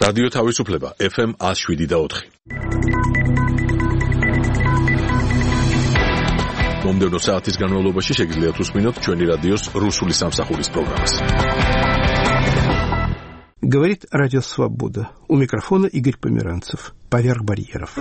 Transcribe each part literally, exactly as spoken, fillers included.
რადიო თავისუფლება ეფ ემ one oh seven და four. მომდევნო საათის განმავლობაში შეგიძლიათ უსმინოთ ჩვენი რადიოს რუსული სამსახურის პროგრამას. Говорит Радио Свобода. У микрофона Игорь Померанцев. Поверх барьеров.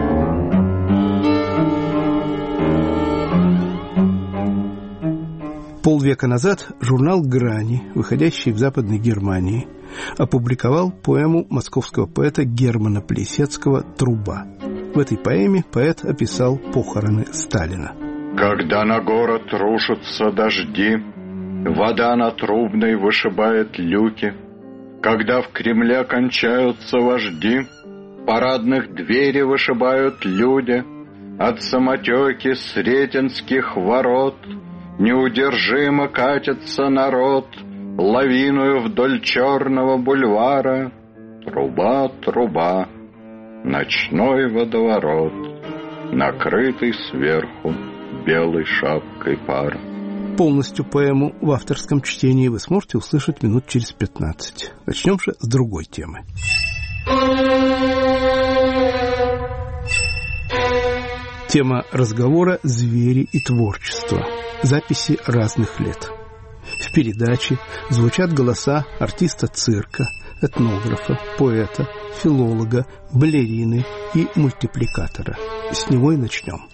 Полвека назад журнал «Грани», выходящий в Западной Германии, опубликовал поэму московского поэта Германа Плисецкого «Труба». В этой поэме поэт описал похороны Сталина. Когда на город рушатся дожди, вода на Трубной вышибает люки, когда в Кремле кончаются вожди, парадных двери вышибают люди, от самотеки Сретенских ворот неудержимо катится народ лавиною вдоль Черного бульвара. Труба, труба, ночной водоворот, накрытый сверху белой шапкой пара. Полностью поэму в авторском чтении вы сможете услышать минут через пятнадцать. Начнем же с другой темы. Тема разговора «Звери и творчество». Записи разных лет. В передаче звучат голоса артиста цирка, этнографа, поэта, филолога, балерины и мультипликатора. С него и начнем.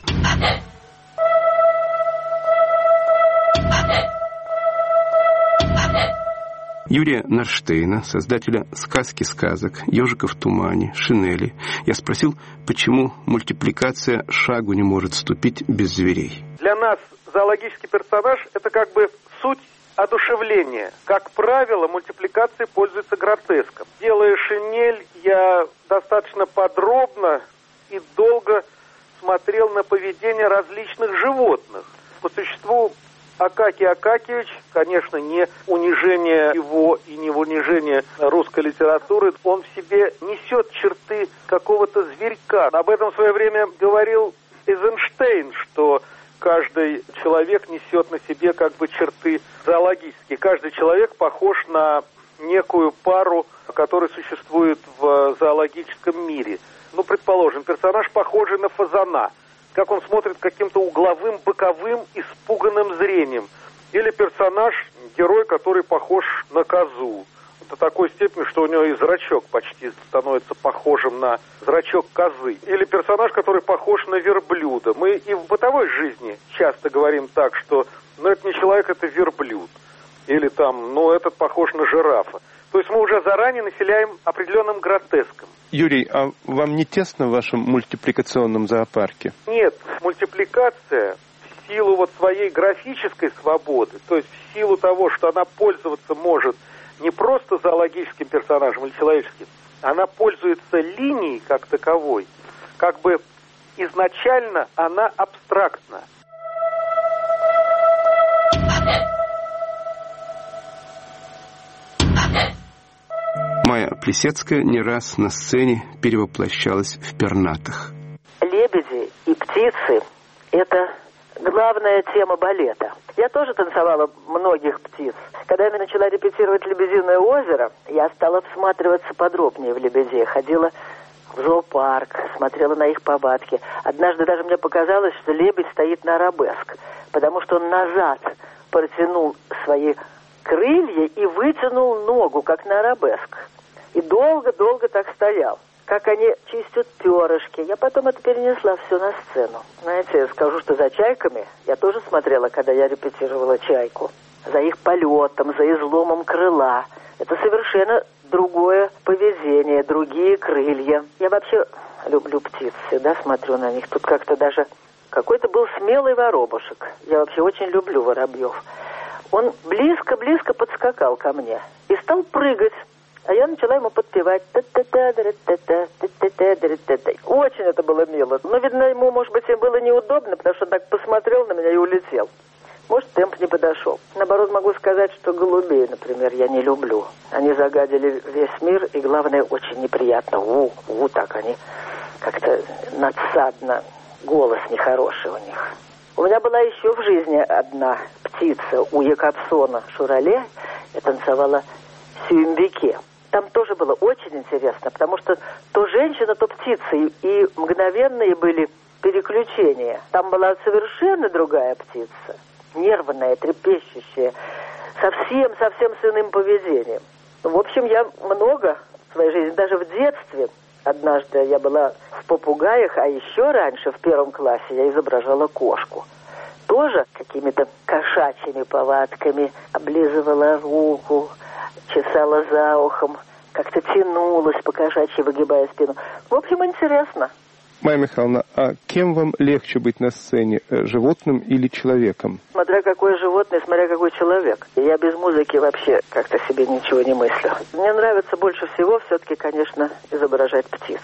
Юрия Нарштейна, создателя «Сказки сказок», «Ежика в тумане», «Шинели», я спросил, почему мультипликация шагу не может ступить без зверей. Для нас зоологический персонаж – это как бы суть одушевления. Как правило, мультипликацией пользуется гротеском. Делая «Шинель», я достаточно подробно и долго смотрел на поведение различных животных. По существу, Акакий Акакиевич, конечно, не унижение его и не унижение русской литературы, он в себе несет черты какого-то зверька. Об этом в свое время говорил Эйзенштейн, что каждый человек несет на себе как бы черты зоологические. Каждый человек похож на некую пару, которая существует в зоологическом мире. Ну, предположим, персонаж похожий на фазана, как он смотрит каким-то угловым, боковым, испуганным зрением. Или персонаж, герой, который похож на козу. До такой степени, что у него и зрачок почти становится похожим на зрачок козы. Или персонаж, который похож на верблюда. Мы и в бытовой жизни часто говорим так, что ну это не человек, это верблюд. Или там, ну этот похож на жирафа. То есть мы уже заранее населяем определенным гротеском. Юрий, а вам не тесно в вашем мультипликационном зоопарке? Нет, мультипликация в силу вот своей графической свободы, то есть в силу того, что она пользоваться может не просто зоологическим персонажем или человеческим, она пользуется линией как таковой, как бы изначально она абстрактна. Майя Плисецкая не раз на сцене перевоплощалась в пернатых. Лебеди и птицы – это главная тема балета. Я тоже танцевала многих птиц. Когда я начала репетировать «Лебединое озеро», я стала всматриваться подробнее в лебедей. Ходила в зоопарк, смотрела на их повадки. Однажды даже мне показалось, что лебедь стоит на арабеск, потому что он назад протянул свои крылья и вытянул ногу, как на арабеск. И долго-долго так стоял. Как они чистят перышки. Я потом это перенесла все на сцену. Знаете, я скажу, что за чайками я тоже смотрела, когда я репетировала «Чайку». За их полетом, за изломом крыла. Это совершенно другое поведение, другие крылья. Я вообще люблю птиц, всегда смотрю на них. Тут как-то даже какой-то был смелый воробушек. Я вообще очень люблю воробьев. Он близко-близко подскакал ко мне и стал прыгать. А я начала ему подпевать. Очень это было мило. Но, видно, ему, может быть, и было неудобно, потому что он так посмотрел на меня и улетел. Может, темп не подошел. Наоборот, могу сказать, что голубей, например, я не люблю. Они загадили весь мир, и, главное, очень неприятно. У, у, так они как-то надсадно. Голос нехороший у них. У меня была еще в жизни одна птица у Якобсона Шурале. Я танцевала сюембике. там тоже было очень интересно, потому что то женщина, то птица, и, и мгновенные были переключения. Там была совершенно другая птица, нервная, трепещущая, совсем-совсем с иным поведением. В общем, я много в своей жизни, даже в детстве, однажды я была в попугаях, а еще раньше, в первом классе, я изображала кошку. Тоже какими-то кошачьими повадками облизывала руку, чесала за ухом, как-то тянулась по-кошачьи, выгибая спину. В общем, интересно. Майя Михайловна, а кем вам легче быть на сцене, животным или человеком? Смотря какое животное, смотря какой человек. Я без музыки вообще как-то себе ничего не мыслю. Мне нравится больше всего все-таки, конечно, изображать птиц.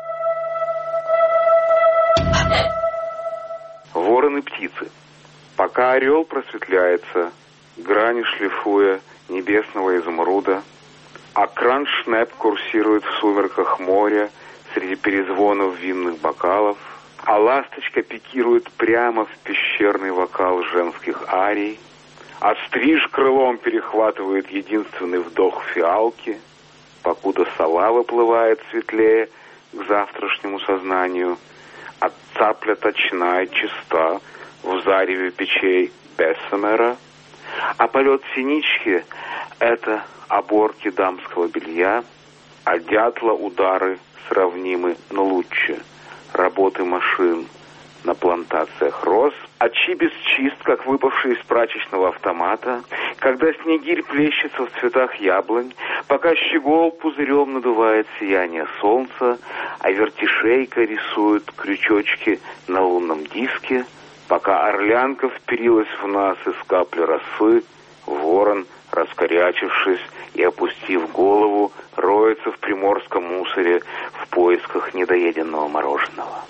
Вороны птицы. Пока орел просветляется, грани шлифуя небесного изумруда, а краншнеп курсирует в сумерках моря среди перезвонов винных бокалов, а ласточка пикирует прямо в пещерный вокал женских арий, а стриж крылом перехватывает единственный вдох фиалки, покуда сова выплывает светлее к завтрашнему сознанию, а цапля точна и чиста в зареве печей Бессемера, а полет синички — это оборки дамского белья, а дятла удары сравнимы, но лучше работы машин на плантациях роз, а чибис чист, как выпавший из прачечного автомата, когда снегирь плещется в цветах яблонь, пока щегол пузырем надувает сияние солнца, а вертишейка рисует крючочки на лунном диске, пока орлянка вперилась в нас из капли росы, ворон, раскорячившись и опустив голову, роется в приморском мусоре в поисках недоеденного мороженого.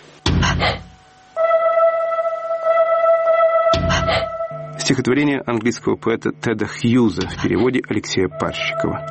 Стихотворение английского поэта Теда Хьюза в переводе Алексея Парщикова.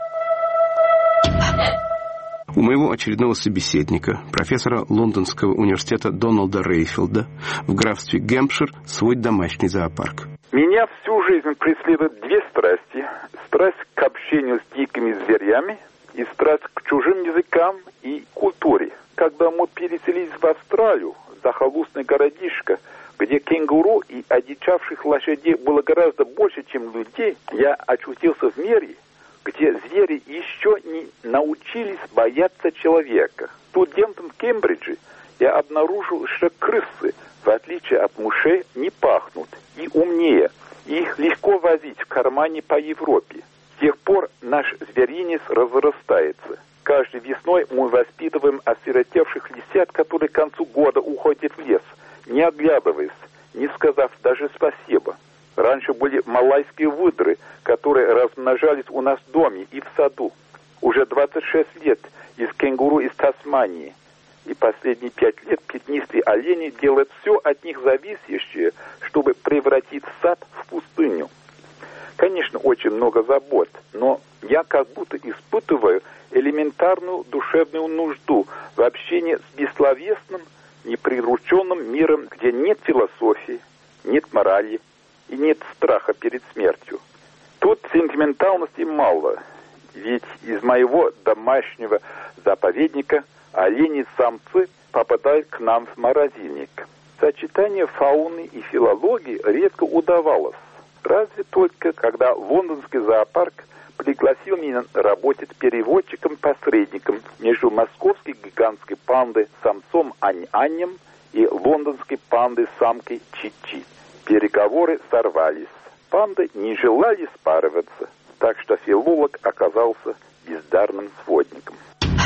У моего очередного собеседника, профессора Лондонского университета Дональда Рейфилда, в графстве Гэмпшир свой домашний зоопарк. Меня всю жизнь преследуют две страсти. Страсть к общению с дикими зверями и страсть к чужим языкам и культуре. Когда мы переселились в Австралию, захолустный городишко, где кенгуру и одичавших лошадей было гораздо больше, чем людей, я очутился в мире, где звери еще не научились бояться человека. Студентом в Кембридже я обнаружил, что крысы, в отличие от мышей, не пахнут и умнее. Их легко возить в кармане по Европе. С тех пор наш зверинец разрастается. Каждой весной мы воспитываем осиротевших лисят, которые к концу года уходят в лес, не оглядываясь, не сказав даже спасибо. Раньше были малайские выдры, которые размножались у нас в доме и в саду. Уже двадцать шесть лет из кенгуру из Тасмании. И последние пять лет пятнистые олени делают все от них зависящее, чтобы превратить сад в пустыню. Конечно, очень много забот, но я как будто испытываю элементарную душевную нужду в общении с бессловесным, неприрученным миром, где нет философии, нет морали и нет страха перед смертью. Тут сентиментальности мало, ведь из моего домашнего заповедника олени-самцы попадают к нам в морозильник. Сочетание фауны и филологии редко удавалось. Разве только когда лондонский зоопарк пригласил меня работать переводчиком-посредником между московской гигантской пандой самцом Ань-Анем и лондонской пандой самкой Чи-Чи. Переговоры сорвались. Панды не желали спариваться, так что филолог оказался бездарным сводником.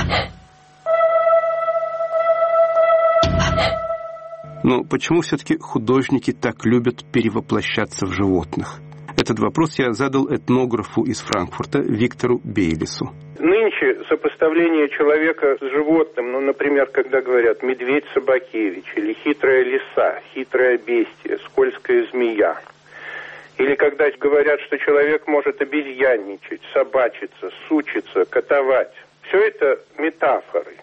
Но почему все-таки художники так любят перевоплощаться в животных? Этот вопрос я задал этнографу из Франкфурта Виктору Бейлису. Нынче сопоставление человека с животным, ну, например, когда говорят «медведь Собакевич» или «хитрая лиса», «хитрое бестие», «скользкая змея», или когда говорят, что человек может обезьянничать, собачиться, сучиться, котовать. Все это метафоры.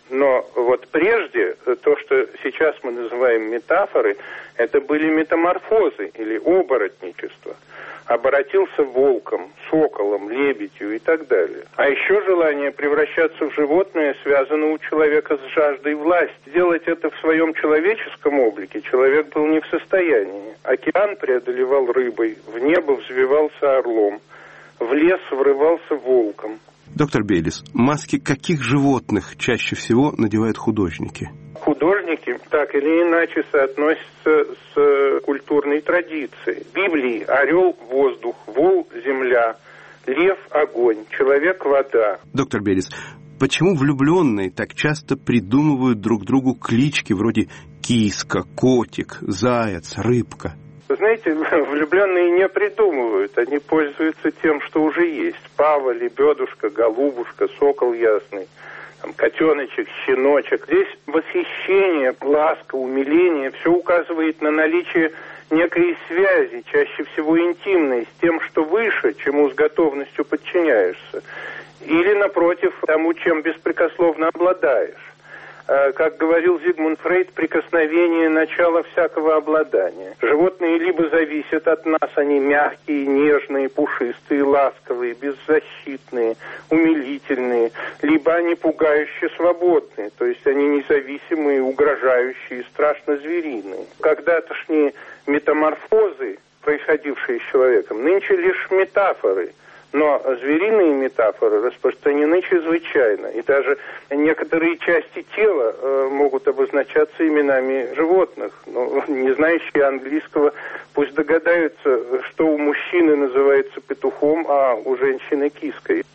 Но вот прежде то, что сейчас мы называем метафоры, это были метаморфозы или оборотничество. Оборотился волком, соколом, лебедью и так далее. А еще желание превращаться в животное связано у человека с жаждой власти. Сделать это в своем человеческом облике человек был не в состоянии. Океан преодолевал рыбой, в небо взвивался орлом, в лес врывался волком. Доктор Бейлис, маски каких животных чаще всего надевают художники? Художники так или иначе соотносятся с культурной традицией. В Библии орел – воздух, вол – земля, лев – огонь, человек – вода. Доктор Бейлис, почему влюбленные так часто придумывают друг другу клички вроде киска, котик, заяц, рыбка? Вы знаете, влюбленные не придумывают, они пользуются тем, что уже есть. Пава, лебедушка, голубушка, сокол ясный, там, котеночек, щеночек. Здесь восхищение, ласка, умиление, все указывает на наличие некой связи, чаще всего интимной, с тем, что выше, чему с готовностью подчиняешься. Или, напротив, тому, чем беспрекословно обладаешь. Как говорил Зигмунд Фрейд, прикосновение – начало всякого обладания. Животные либо зависят от нас, они мягкие, нежные, пушистые, ласковые, беззащитные, умилительные, либо они пугающе свободные, то есть они независимые, угрожающие, страшно звериные. Когда-тошние метаморфозы, происходившие с человеком, нынче лишь метафоры. Но звериные метафоры распространены чрезвычайно. И даже некоторые части тела э, могут обозначаться именами животных. Но не знающие английского пусть догадаются, что у мужчины называется петухом, а у женщины киской.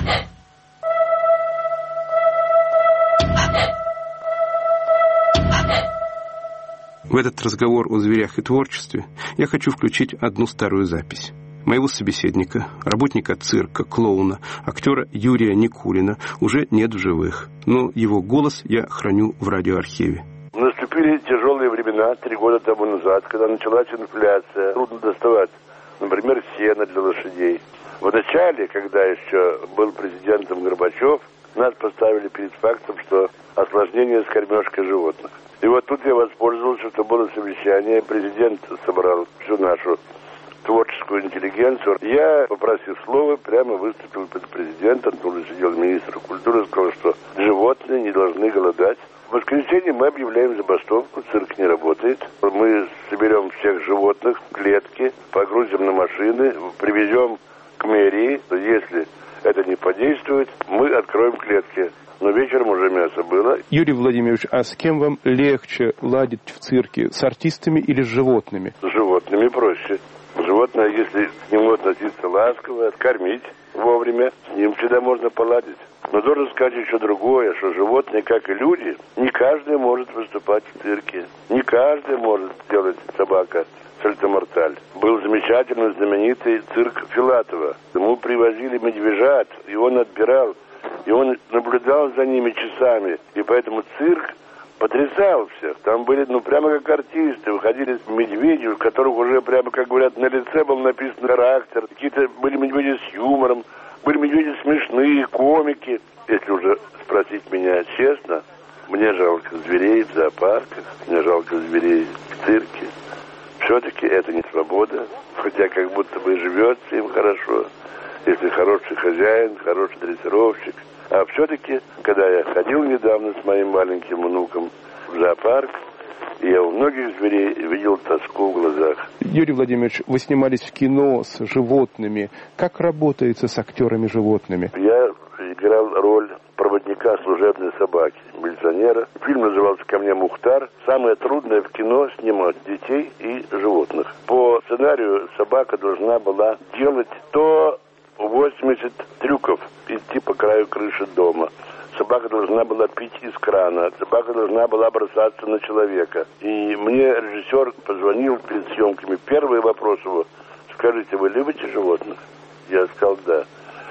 В этот разговор о зверях и творчестве я хочу включить одну старую запись. Моего собеседника, работника цирка, клоуна, актера Юрия Никулина уже нет в живых, но его голос я храню в радиоархиве. Наступили тяжелые времена три года тому назад, когда началась инфляция. Трудно доставать, например, сено для лошадей. В начале, когда еще был президентом Горбачев, нас поставили перед фактом, что осложнение с кормежкой животных. И вот тут я воспользовался, что было совещание, президент собрал всю нашу творческую интеллигенцию. Я, попросив слова, прямо выступил перед президентом, тут же сидел министр культуры, сказал, что животные не должны голодать. В воскресенье мы объявляем забастовку, цирк не работает. Мы соберем всех животных в клетки, погрузим на машины, привезем к мэрии. Если это не подействует, мы откроем клетки. Но вечером уже мясо было. Юрий Владимирович, а с кем вам легче ладить в цирке? С артистами или с животными? С животными проще. Животное, если к нему относиться ласково, кормить вовремя, с ним всегда можно поладить. Но должен сказать еще другое, что животные, как и люди, не каждый может выступать в цирке. Не каждый может делать собака сальтоморталь. Был замечательный, знаменитый цирк Филатова. Ему привозили медвежат, и он отбирал, и он наблюдал за ними часами. И поэтому цирк потрясал всех. Там были, ну, прямо как артисты. Выходили медведи, у которых уже прямо, как говорят, на лице был написан характер. Какие-то были медведи с юмором, были медведи смешные, комики. Если уже спросить меня честно, мне жалко зверей в зоопарках, мне жалко зверей в цирке. Все-таки это не свобода, хотя как будто бы живется им хорошо. Если хороший хозяин, хороший дрессировщик. А все-таки, когда я ходил недавно с моим маленьким внуком в зоопарк, я у многих зверей видел тоску в глазах. Юрий Владимирович, вы снимались в кино с животными. Как работается с актерами животными? Я играл роль проводника служебной собаки, милиционера. Фильм назывался «Ко мне Мухтар». Самое трудное в кино — снимать детей и животных. По сценарию собака должна была делать то восемьдесят трюков, идти по краю крыши дома. Собака должна была пить из крана, собака должна была бросаться на человека. И мне режиссер позвонил перед съемками. Первый вопрос его: скажите, вы любите животных? Я сказал, да.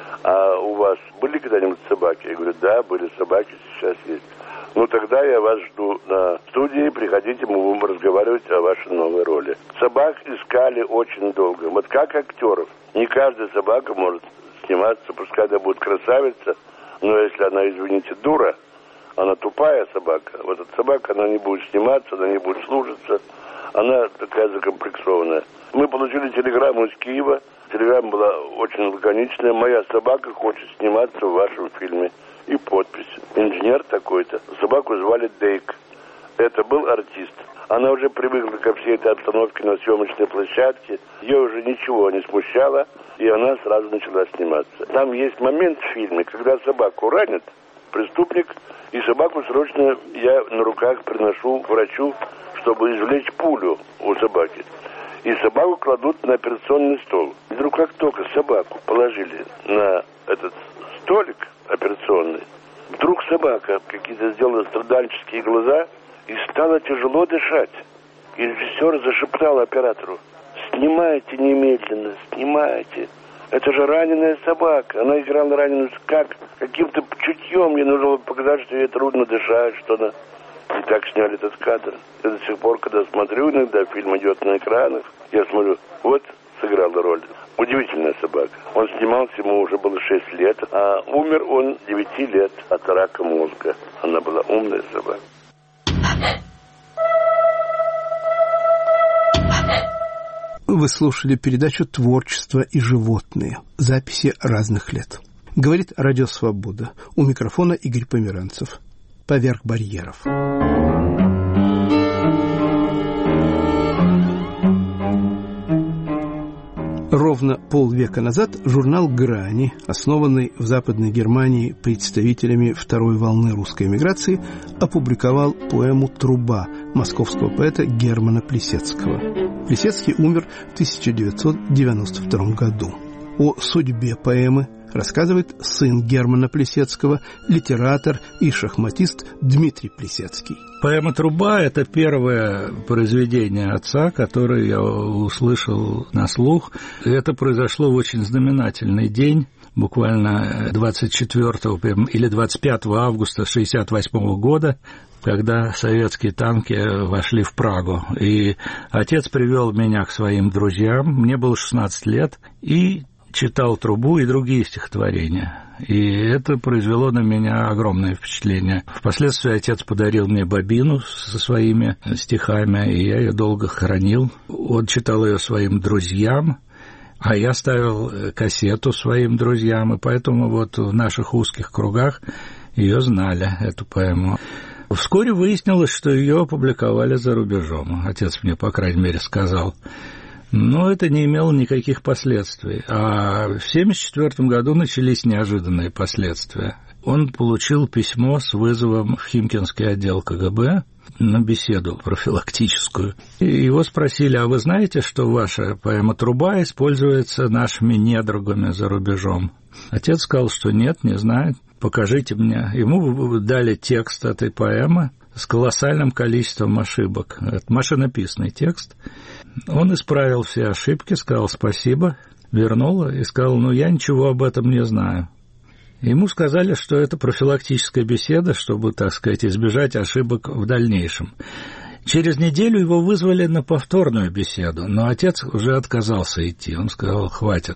А у вас были когда-нибудь собаки? Я говорю, да, были собаки, сейчас есть. Ну, тогда я вас жду на студии, приходите, мы будем разговаривать о вашей новой роли. Собак искали очень долго. Вот как актеров. Не каждая собака может сниматься, пускай она будет красавица, но если она, извините, дура, Она тупая собака. Вот эта собака, она не будет сниматься, она не будет слушаться. Она такая закомплексованная. Мы получили телеграмму из Киева. Телеграмма была очень лаконичная. «Моя собака хочет сниматься в вашем фильме». И подпись. Инженер такой-то. Собаку звали Дейк. Это был артист. Она уже привыкла ко всей этой обстановке на съемочной площадке. Ее уже ничего не смущало. И она сразу начала сниматься. Там есть момент в фильме, когда собаку ранит преступник. И собаку срочно я на руках приношу к врачу, чтобы извлечь пулю у собаки. И собаку кладут на операционный стол. И вдруг как только собаку положили на этот столик операционный, вдруг собака какие-то сделала страдальческие глаза и стала тяжело дышать. И режиссер зашептал оператору: «Снимайте немедленно, снимайте. Это же раненая собака. Она играла раненую как? Каким-то чутьем ей нужно было показать, что ей трудно дышать, что она...» И так сняли этот кадр. И до сих пор, когда смотрю иногда, фильм идет на экранах, я смотрю, вот сыграла роль. Удивительная собака. Он снимался, ему уже было шесть лет, а умер он девяти лет от рака мозга. Она была умная собака. Вы слушали передачу «Творчество и животные». Записи разных лет. Говорит Радио Свобода. У микрофона Игорь Померанцев. Поверх барьеров. Ровно полвека назад журнал «Грани», основанный в Западной Германии представителями второй волны русской эмиграции, опубликовал поэму «Труба» московского поэта Германа Плисецкого. Плисецкий умер в тысяча девятьсот девяносто втором году. О судьбе поэмы рассказывает сын Германа Плисецкого, литератор и шахматист Дмитрий Плисецкий. Поэма «Труба» — это первое произведение отца, которое я услышал на слух. Это произошло в очень знаменательный день, буквально двадцать четвёртого или двадцать пятого августа шестьдесят восьмого года, когда советские танки вошли в Прагу. И отец привел меня к своим друзьям, мне было шестнадцать лет, и читал «Трубу» и другие стихотворения. И это произвело на меня огромное впечатление. Впоследствии отец подарил мне бобину со своими стихами, и я ее долго хранил. Он читал ее своим друзьям, а я ставил кассету своим друзьям, и поэтому вот в наших узких кругах ее знали, эту поэму. Вскоре выяснилось, что ее опубликовали за рубежом. Отец мне, по крайней мере, сказал. Но это не имело никаких последствий. А в семьдесят четвёртом году начались неожиданные последствия. Он получил письмо с вызовом в Химкинский отдел ка гэ бэ на беседу профилактическую. И его спросили: а вы знаете, что ваша поэма «Труба» используется нашими недругами за рубежом? Отец сказал, что нет, не знает. Покажите мне. Ему дали текст этой поэмы с колоссальным количеством ошибок. Это машинописный текст. Он исправил все ошибки, сказал спасибо, вернул и сказал: ну, я ничего об этом не знаю. Ему сказали, что это профилактическая беседа, чтобы, так сказать, избежать ошибок в дальнейшем. Через неделю его вызвали на повторную беседу, но отец уже отказался идти. Он сказал: хватит.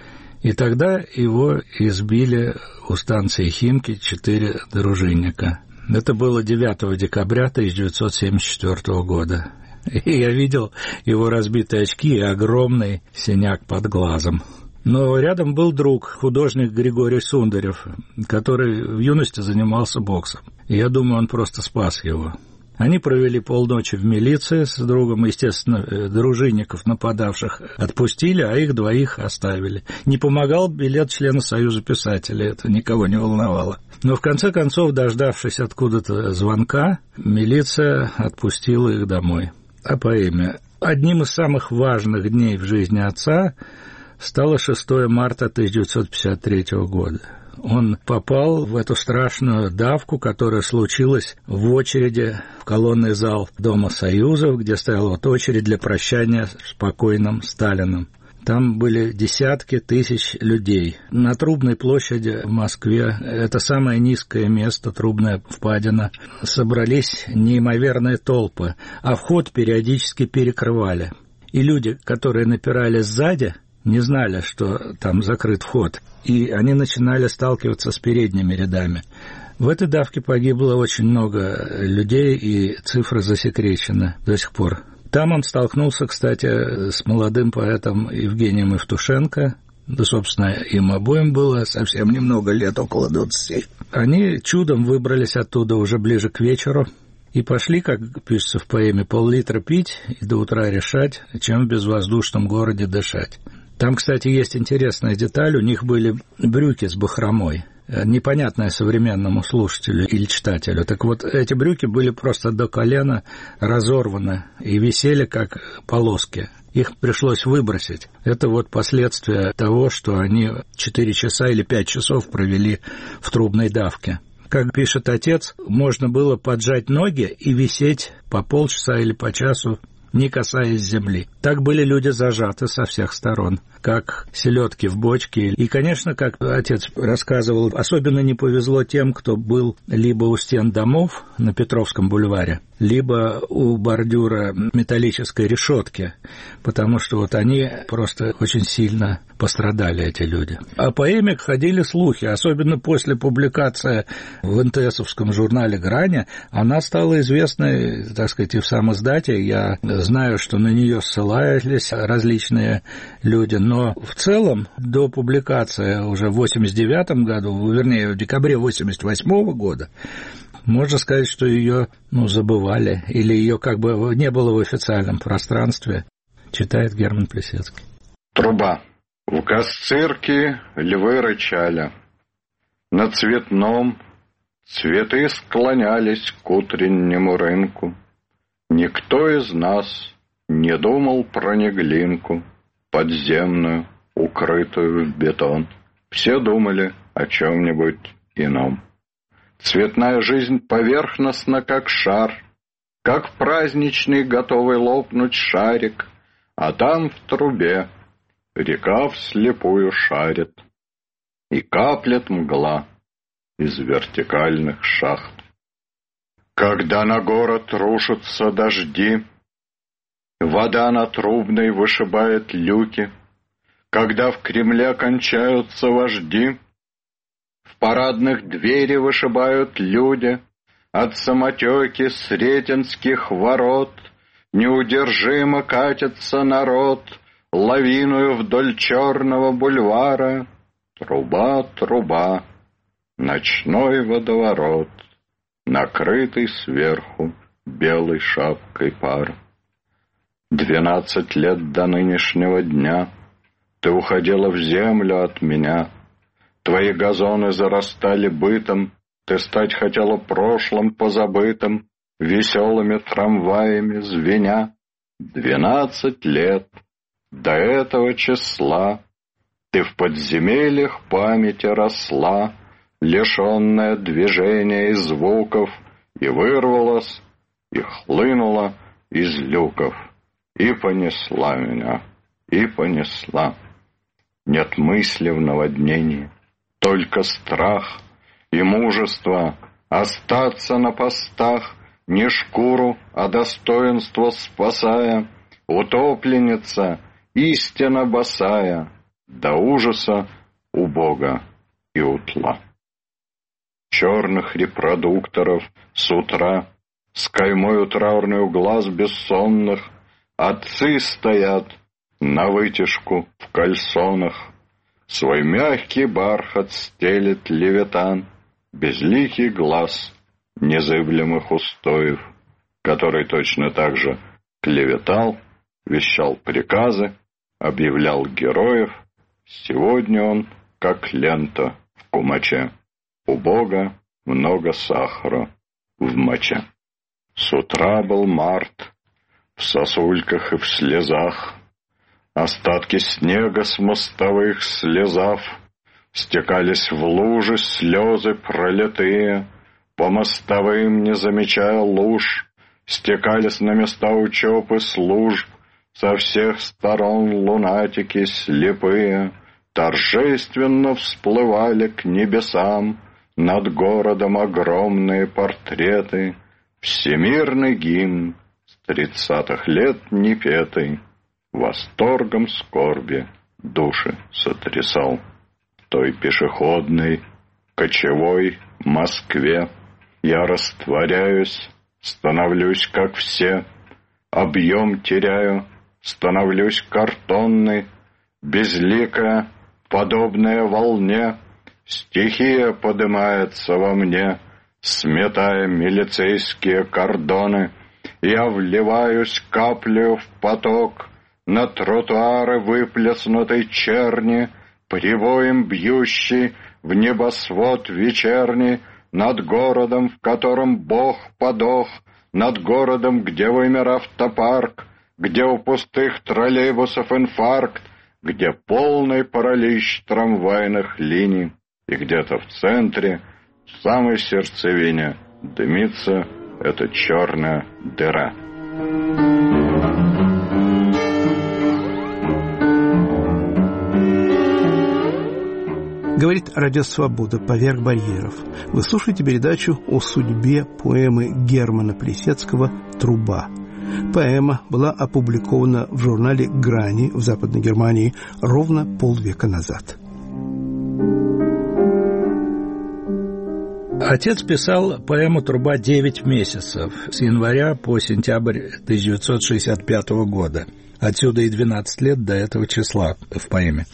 И тогда его избили у станции Химки четыре дружинника. Это было девятого декабря тысяча девятьсот семьдесят четвёртого года. И я видел его разбитые очки и огромный синяк под глазом. Но рядом был друг, художник Григорий Сундарев, который в юности занимался боксом. И я думаю, он просто спас его. Они провели полночи в милиции с другом, естественно, дружинников нападавших отпустили, а их двоих оставили. Не помогал билет члена Союза писателей, это никого не волновало. Но в конце концов, дождавшись откуда-то звонка, милиция отпустила их домой. О поэме. Одним из самых важных дней в жизни отца стало шестого марта тысяча девятьсот пятьдесят третьего года. Он попал в эту страшную давку, которая случилась в очереди в колонный зал Дома Союзов, где стояла вот очередь для прощания с покойным Сталиным. Там были десятки тысяч людей. На Трубной площади в Москве, это самое низкое место, Трубная впадина, собрались неимоверные толпы, а вход периодически перекрывали. И люди, которые напирали сзади, не знали, что там закрыт вход, и они начинали сталкиваться с передними рядами. В этой давке погибло очень много людей, и цифры засекречены до сих пор. Там он столкнулся, кстати, с молодым поэтом Евгением Евтушенко. Да, собственно, им обоим было совсем немного лет, около двадцати. Они чудом выбрались оттуда уже ближе к вечеру и пошли, как пишется в поэме, пол-литра пить и до утра решать, чем в безвоздушном городе дышать. Там, кстати, есть интересная деталь. У них были брюки с бахромой, непонятная современному слушателю или читателю. Так вот, эти брюки были просто до колена разорваны и висели как полоски. Их пришлось выбросить. Это вот последствия того, что они четыре часа или пять часов провели в трубной давке. Как пишет отец, можно было поджать ноги и висеть по полчаса или по часу, не касаясь земли. Так были люди зажаты со всех сторон, как селедки в бочке. И, конечно, как отец рассказывал, особенно не повезло тем, кто был либо у стен домов на Петровском бульваре, либо у бордюра металлической решетки, потому что вот они просто очень сильно пострадали, эти люди. О поэме ходили слухи, особенно после публикации в эн тэ эсовском журнале «Грани», она стала известной, так сказать, и в самоиздате. Я знаю, что на нее ссылались различные люди, но в целом до публикации уже в восемьдесят девятом году, вернее, в декабре восемьдесят восьмого года, можно сказать, что ее, ну, забывали, или ее как бы не было в официальном пространстве, читает Герман Плисецкий. Труба. В Касцирке львы рычали. На Цветном цветы склонялись к утреннему рынку. Никто из нас не думал про Неглинку, подземную, укрытую в бетон. Все думали о чем-нибудь ином. Цветная жизнь поверхностна, как шар, как праздничный, готовый лопнуть шарик, а там в трубе река вслепую шарит, и каплет мгла из вертикальных шахт. Когда на город рушатся дожди, вода на Трубной вышибает люки, когда в Кремле кончаются вожди, в парадных двери вышибают люди, от самотеки Сретенских ворот неудержимо катится народ лавиною вдоль Черного бульвара. Труба, труба, ночной водоворот, накрытый сверху белой шапкой пар. Двенадцать лет до нынешнего дня ты уходила в землю от меня. Твои газоны зарастали бытом, ты стать хотела прошлым позабытым, веселыми трамваями звеня. Двенадцать лет до этого числа ты в подземельях памяти росла, лишенная движения и звуков, и вырвалась, и хлынула из люков, и понесла меня, и понесла. Нет мысли в наводнении, только страх и мужество остаться на постах, не шкуру, а достоинство спасая, утопленница, истинно босая, до ужаса убога и утла. Черных репродукторов с утра с каймою траурную глаз бессонных отцы стоят на вытяжку в кальсонах. Свой мягкий бархат стелет левитан, безликий глаз незыблемых устоев, который точно так же клеветал, вещал приказы, объявлял героев. Сегодня он, как лента в кумаче. У Бога много сахара в моче. С утра был март, в сосульках и в слезах. Остатки снега с мостовых слезав стекались в лужи слезы пролитые, по мостовым, не замечая луж, стекались на места учеб и служб со всех сторон лунатики слепые, торжественно всплывали к небесам над городом огромные портреты, всемирный гимн с тридцатых лет непетый, восторгом скорби души сотрясал. Той пешеходной кочевой Москве. Я растворяюсь, становлюсь как все, объем теряю, становлюсь картонный, безликая, подобная волне. Стихия подымается во мне, сметая милицейские кордоны. Я вливаюсь каплею в поток, на тротуары выплеснутой черни, прибоем бьющий в небосвод вечерний, над городом, в котором Бог подох, над городом, где вымер автопарк, где у пустых троллейбусов инфаркт, где полный паралич трамвайных линий, и где-то в центре, в самой сердцевине, дымится эта черная дыра. Говорит Радио Свобода «Поверх барьеров». Вы слушаете передачу о судьбе поэмы Германа Плисецкого «Труба». Поэма была опубликована в журнале «Грани» в Западной Германии ровно полвека назад. Отец писал поэму «Труба» девять месяцев, с января по сентябрь тысяча девятьсот шестьдесят пятого года. Отсюда и двенадцать лет до этого числа в поэме.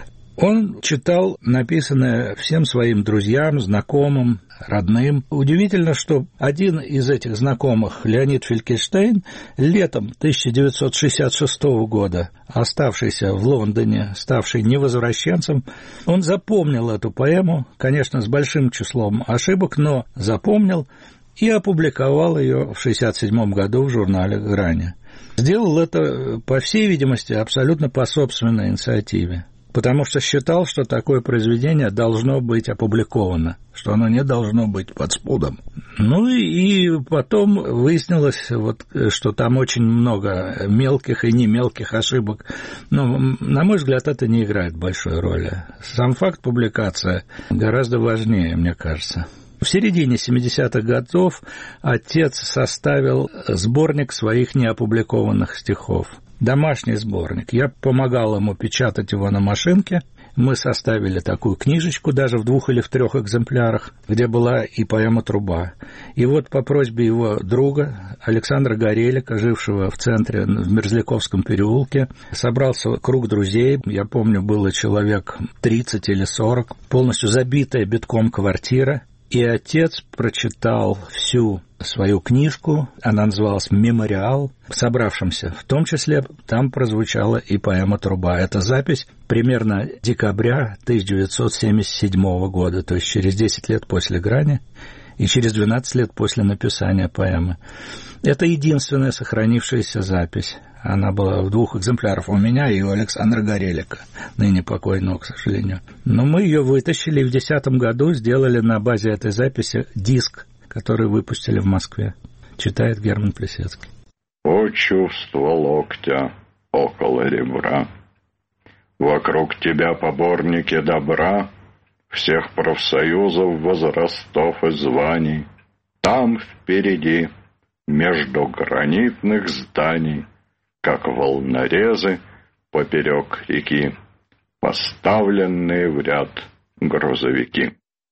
Он читал написанное всем своим друзьям, знакомым, родным. Удивительно, что один из этих знакомых, Леонид Фелькенштейн, летом тысяча девятьсот шестьдесят шестого года, оставшийся в Лондоне, ставший невозвращенцем, он запомнил эту поэму, конечно, с большим числом ошибок, но запомнил и опубликовал ее в шестьдесят седьмом году в журнале «Грани». Сделал это, по всей видимости, абсолютно по собственной инициативе, потому что считал, что такое произведение должно быть опубликовано, что оно не должно быть под спудом. Ну и, и потом выяснилось, вот, что там очень много мелких и не мелких ошибок. Но, на мой взгляд, это не играет большой роли. Сам факт публикации гораздо важнее, мне кажется. В середине семидесятых годов отец составил сборник своих неопубликованных стихов. Домашний сборник. Я помогал ему печатать его на машинке. Мы составили такую книжечку, даже в двух или в трех экземплярах, где была и поэма «Труба». И вот по просьбе его друга Александра Горелика, жившего в центре, в Мерзляковском переулке, собрался круг друзей. Я помню, было человек тридцать или сорок, полностью забитая битком квартира. И отец прочитал всю свою книжку, она называлась «Мемориал», собравшимся. В том числе там прозвучала и поэма «Труба». Это запись примерно декабря тысяча девятьсот семьдесят седьмого года, то есть через десять лет после «Грани» и через двенадцать лет после написания поэмы. Это единственная сохранившаяся запись. Она была в двух экземплярах у меня и у Александра Горелика, ныне покойного, к сожалению. Но мы ее вытащили и в десятом году сделали на базе этой записи диск, который выпустили в Москве. Читает Герман Плисецкий. О чувство локтя около ребра, вокруг тебя поборники добра, всех профсоюзов, возрастов и званий. Там впереди, между гранитных зданий, как волнорезы поперек реки, поставленные в ряд грузовики.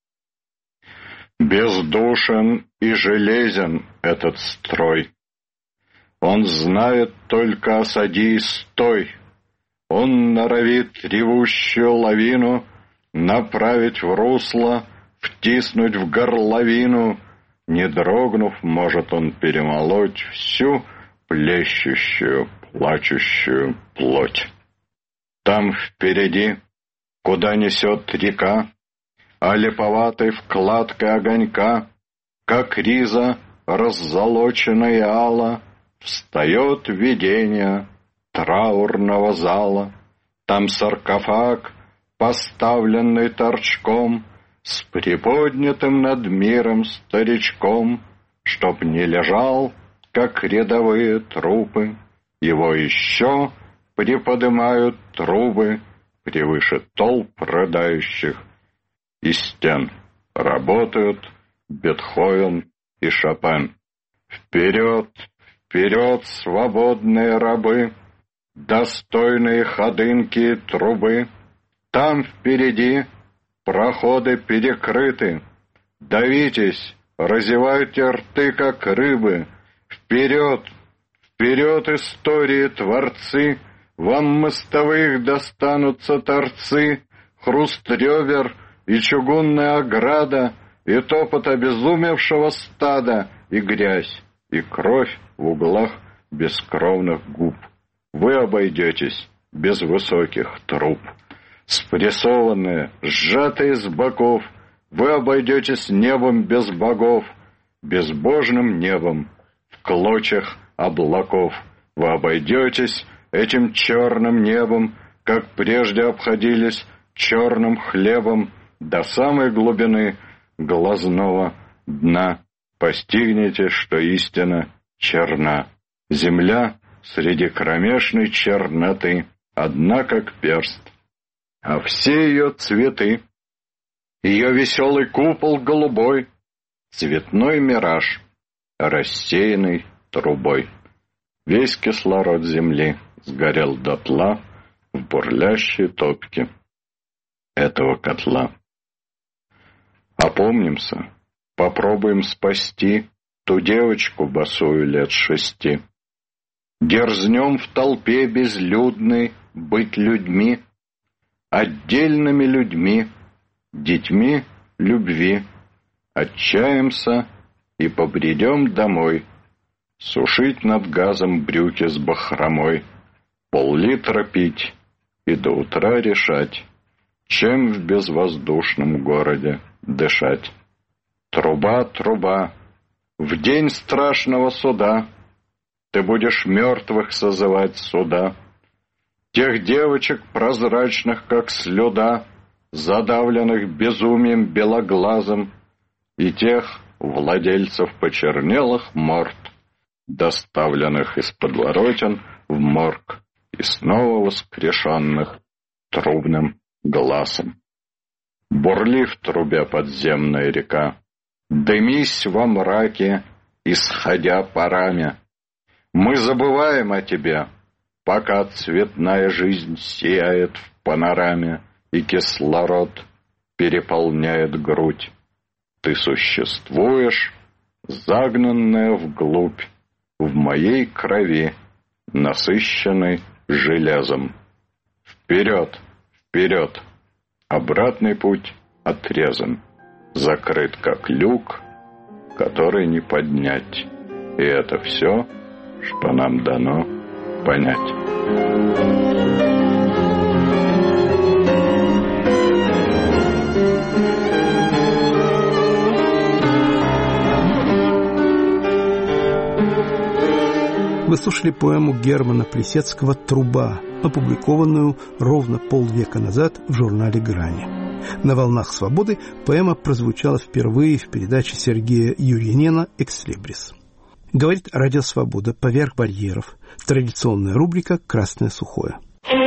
Бездушен и железен этот строй. Он знает только осади и стой. Он норовит ревущую лавину направить в русло, втиснуть в горловину. Не дрогнув, может он перемолоть всю плещущую, плачущую плоть. Там впереди, куда несет река, а липоватой вкладкой огонька, как риза, раззолоченная ала, встает видение траурного зала. Там саркофаг, поставленный торчком, с приподнятым над миром старичком, чтоб не лежал, как рядовые трупы. Его еще приподымают трубы превыше толп рыдающих. И стен работают Бетховен и Шопен. Вперед, вперед, свободные рабы, достойные ходынки и трубы. Там впереди проходы перекрыты. Давитесь, разевайте рты, как рыбы. Вперед, вперед, истории творцы, вам мостовых достанутся торцы, хруст ребер и чугунная ограда, и топот обезумевшего стада, и грязь, и кровь в углах бескровных губ. Вы обойдетесь без высоких труб. Спрессованные, сжатые с боков, вы обойдетесь небом без богов, безбожным небом, в клочьях облаков. Вы обойдетесь этим черным небом, как прежде обходились черным хлебом, до самой глубины глазного дна. Постигнете, что истина черна. Земля среди кромешной черноты одна, как перст, а все ее цветы, ее веселый купол голубой, цветной мираж, рассеянный трубой. Весь кислород земли сгорел дотла в бурлящей топке этого котла. Опомнимся, попробуем спасти ту девочку босую лет шести. Дерзнем в толпе безлюдной быть людьми, отдельными людьми, детьми любви. Отчаемся и побредем домой, сушить над газом брюки с бахромой, пол-литра пить и до утра решать, чем в безвоздушном городе дышать. Труба, труба, в день страшного суда ты будешь мертвых созывать суда, тех девочек прозрачных, как слюда, задавленных безумием белоглазым, и тех владельцев почернелых морд, доставленных из подворотен в морг и снова воскрешенных трубным глазом. Бурли в трубе подземная река, дымись во мраке, исходя парами. Мы забываем о тебе, пока цветная жизнь сияет в панораме, и кислород переполняет грудь. Ты существуешь, загнанная вглубь, в моей крови, насыщенной железом. Вперед, вперед, обратный путь отрезан, закрыт как люк, который не поднять. И это все, что нам дано понять. Вы слушали поэму Германа Плисецкого «Труба», опубликованную ровно полвека назад в журнале «Грани». На «Волнах свободы» поэма прозвучала впервые в передаче Сергея Юрьянена «Экслибрис». Говорит «Радио Свобода» поверх барьеров. Традиционная рубрика «Красное сухое».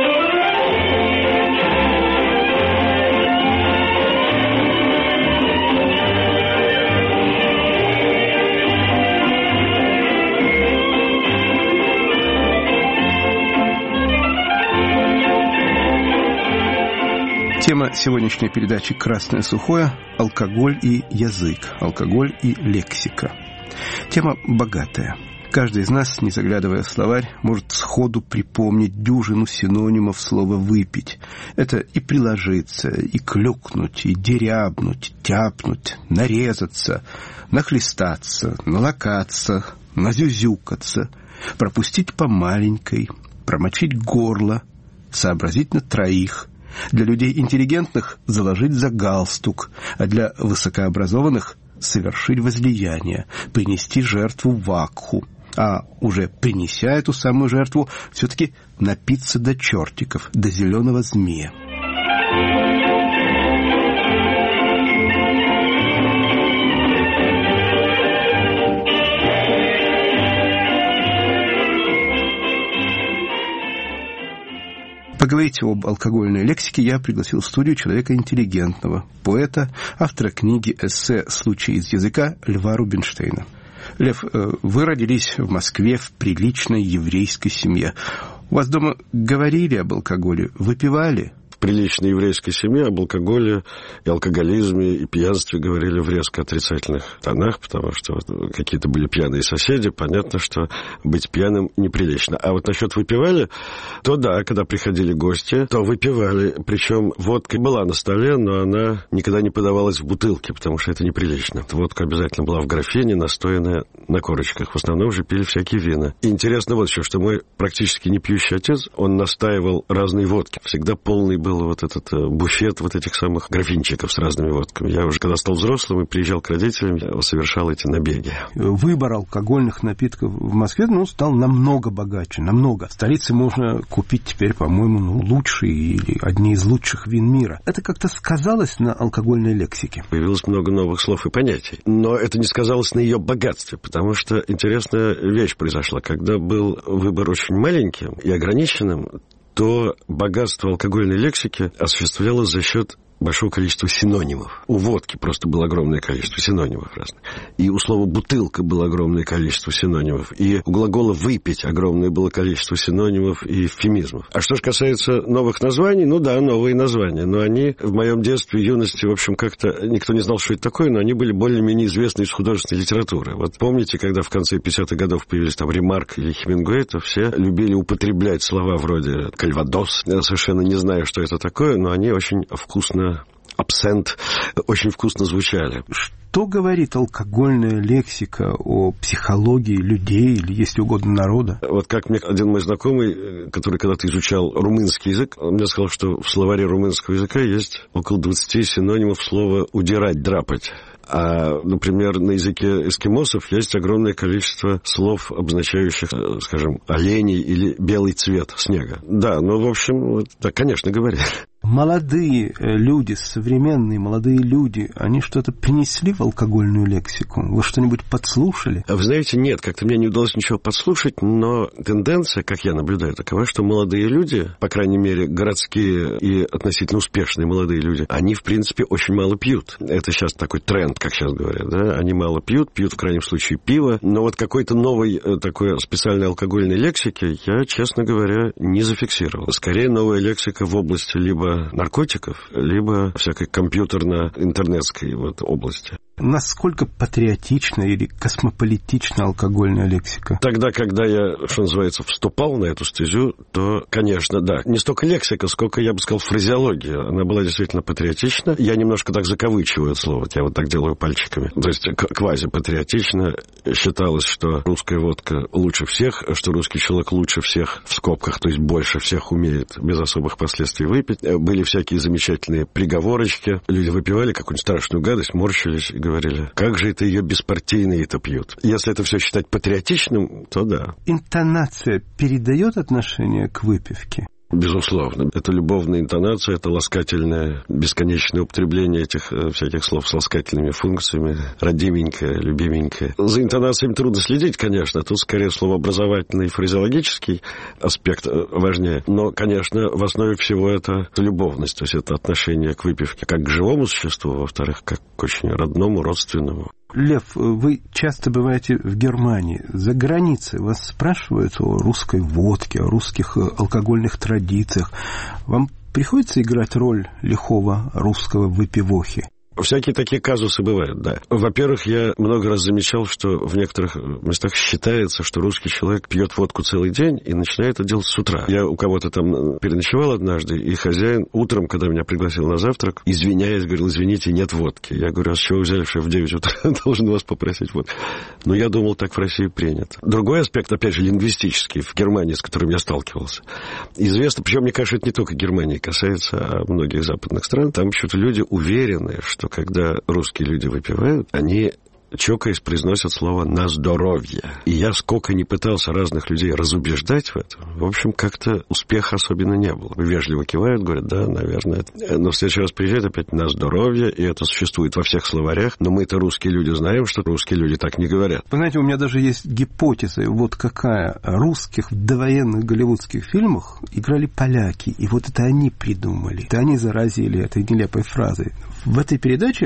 Тема сегодняшней передачи «Красное сухое» – алкоголь и язык, алкоголь и лексика. Тема богатая. Каждый из нас, не заглядывая в словарь, может сходу припомнить дюжину синонимов слова «выпить». Это и приложиться, и клюкнуть, и дерябнуть, тяпнуть, нарезаться, нахлестаться, налокаться, назюзюкаться, пропустить по маленькой, промочить горло, сообразить на троих. Для людей интеллигентных заложить за галстук, а для высокообразованных совершить возлияние, принести жертву вакху, а уже принеся эту самую жертву, все-таки напиться до чертиков, до зеленого змея. Поговорить об алкогольной лексике я пригласил в студию человека интеллигентного, поэта, автора книги эссе «Случаи из языка» Льва Рубинштейна. Лев, вы родились в Москве в приличной еврейской семье. У вас дома говорили об алкоголе, выпивали? приличной еврейской семье об алкоголе и алкоголизме и пьянстве говорили в резко отрицательных тонах, потому что вот какие-то были пьяные соседи, понятно, что быть пьяным неприлично. А вот насчет выпивали, то да, когда приходили гости, то выпивали, причем водка была на столе, но она никогда не подавалась в бутылке, потому что это неприлично. Водка обязательно была в графине, настоянная на корочках. В основном же пили всякие вина. И интересно вот еще, что мой практически не пьющий отец, он настаивал разные водки. Всегда полный был вот этот буфет вот этих самых графинчиков с разными водками. Я уже, когда стал взрослым и приезжал к родителям, я совершал эти набеги. Выбор алкогольных напитков в Москве, ну, стал намного богаче, намного. В столице можно купить теперь, по-моему, ну, лучшие или одни из лучших вин мира. Это как-то сказалось на алкогольной лексике? Появилось много новых слов и понятий. Но это не сказалось на ее богатстве, потому что интересная вещь произошла. Когда был выбор очень маленьким и ограниченным, то богатство алкогольной лексики осуществлялось за счет большого количества синонимов. У водки просто было огромное количество синонимов разных. И у слова «бутылка» было огромное количество синонимов. И у глагола «выпить» огромное было количество синонимов и эвфемизмов. А что же касается новых названий, ну да, новые названия. Но они в моем детстве, юности, в общем, как-то никто не знал, что это такое, но они были более-менее известны из художественной литературы. Вот помните, когда в конце пятидесятых годов появились там Ремарк или Хемингуэй, то все любили употреблять слова вроде «кальвадос», совершенно не зная, что это такое, но они очень вкусно абсент, очень вкусно звучали. Что говорит алкогольная лексика о психологии людей или, если угодно, народа? Вот как мне один мой знакомый, который когда-то изучал румынский язык, он мне сказал, что в словаре румынского языка есть около двадцати синонимов слова «удирать», «драпать». А, например, на языке эскимосов есть огромное количество слов, обозначающих, скажем, оленей или белый цвет снега. Да, ну, в общем, да, конечно, говорят. Молодые люди, современные молодые люди, они что-то принесли в алкогольную лексику? Вы что-нибудь подслушали? Вы знаете, нет, как-то мне не удалось ничего подслушать, но тенденция, как я наблюдаю, такова, что молодые люди, по крайней мере, городские и относительно успешные молодые люди, они, в принципе, очень мало пьют. Это сейчас такой тренд, как сейчас говорят, да? Они мало пьют, пьют, в крайнем случае, пиво, но вот какой-то новой такой специальной алкогольной лексики я, честно говоря, не зафиксировал. Скорее, новая лексика в области либо наркотиков, либо всякой компьютерно-интернетской вот области. Насколько патриотична или космополитична алкогольная лексика? Тогда, когда я, что называется, вступал на эту стезю, то, конечно, да. Не столько лексика, сколько, я бы сказал, фразеология. Она была действительно патриотична. Я немножко так закавычиваю это слово. Я вот так делаю пальчиками. То есть квази-патриотично. Считалось, что русская водка лучше всех, что русский человек лучше всех в скобках, то есть больше всех умеет без особых последствий выпить. Были всякие замечательные приговорочки. Люди выпивали какую-нибудь страшную гадость, морщились и говорили, как же это ее беспартийные это пьют. Если это все считать патриотичным, то да. Интонация передает отношение к выпивке? Безусловно. Это любовная интонация, это ласкательное, бесконечное употребление этих э, всяких слов с ласкательными функциями. Родименькая, любименькая. За интонациями трудно следить, конечно. Тут скорее словообразовательный и фразеологический аспект э, важнее. Но, конечно, в основе всего это любовность. То есть это отношение к выпивке как к живому существу, во-вторых, как к очень родному, родственному. Лев, вы часто бываете в Германии. За границей вас спрашивают о русской водке, о русских алкогольных традициях. Вам приходится играть роль лихого русского выпивохи? Всякие такие казусы бывают, да. Во-первых, я много раз замечал, что в некоторых местах считается, что русский человек пьет водку целый день и начинает это делать с утра. Я у кого-то там переночевал однажды, и хозяин утром, когда меня пригласил на завтрак, извиняясь, говорил, извините, нет водки. Я говорю, а с чего вы взяли, что я в девять утра должен вас попросить водку? Но я думал, так в России принято. Другой аспект, опять же, лингвистический, в Германии, с которым я сталкивался. Известно, причем, мне кажется, это не только Германии касается, а многих западных стран, там почему-то люди уверены, что когда русские люди выпивают, они, чокаясь, произносят слово «на здоровье». И я сколько не пытался разных людей разубеждать в этом, в общем, как-то успеха особенно не было. Вежливо кивают, говорят, да, наверное. Но в следующий раз приезжают опять «на здоровье», и это существует во всех словарях, но мы-то, русские люди, знаем, что русские люди так не говорят. Вы знаете, у меня даже есть гипотеза, вот какая. Русских в довоенных голливудских фильмах играли поляки, и вот это они придумали. Это они заразили этой нелепой фразой. В этой передаче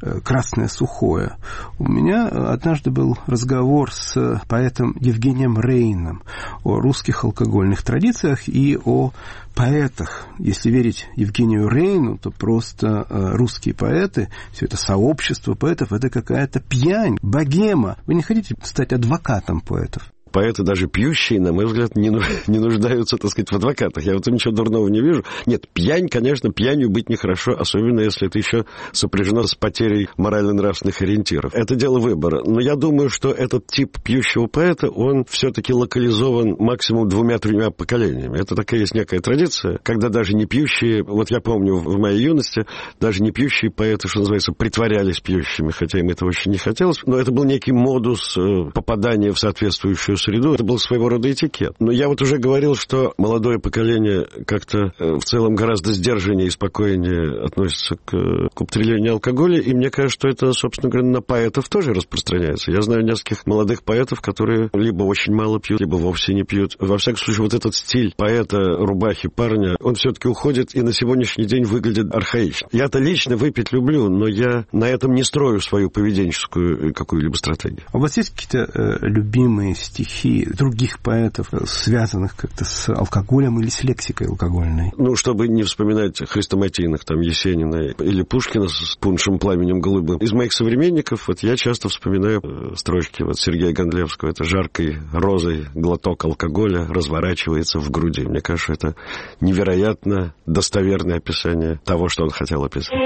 «Красное сухое». У меня однажды был разговор с поэтом Евгением Рейном о русских алкогольных традициях и о поэтах. Если верить Евгению Рейну, то просто русские поэты, все это сообщество поэтов, это какая-то пьянь, богема. Вы не хотите стать адвокатом поэтов? Поэты, даже пьющие, на мой взгляд, не, не нуждаются, так сказать, в адвокатах. Я вот ничего дурного не вижу. Нет, пьянь, конечно, пьянью быть нехорошо, особенно если это еще сопряжено с потерей морально-нравственных ориентиров. Это дело выбора. Но я думаю, что этот тип пьющего поэта, он все-таки локализован максимум двумя-тремя поколениями. Это такая есть некая традиция, когда даже не пьющие, вот я помню в моей юности, даже не пьющие поэты, что называется, притворялись пьющими, хотя им этого очень не хотелось. Но это был некий модус попадания в соответствующую среду, это был своего рода этикет. Но я вот уже говорил, что молодое поколение как-то в целом гораздо сдержаннее и спокойнее относится к, к употреблению алкоголя, и мне кажется, что это, собственно говоря, на поэтов тоже распространяется. Я знаю нескольких молодых поэтов, которые либо очень мало пьют, либо вовсе не пьют. Во всяком случае, вот этот стиль поэта, рубахи, парня, он все-таки уходит и на сегодняшний день выглядит архаично. Я-то лично выпить люблю, но я на этом не строю свою поведенческую какую-либо стратегию. А у вас есть какие-то э, любимые стихи других поэтов, связанных как-то с алкоголем или с лексикой алкогольной? Ну, чтобы не вспоминать хрестоматийных, там, Есенина или Пушкина с «Пуншем пламенем голубым». Из моих современников вот я часто вспоминаю строчки вот Сергея Гондлевского. Это «Жаркой розой глоток алкоголя разворачивается в груди». Мне кажется, это невероятно достоверное описание того, что он хотел описать.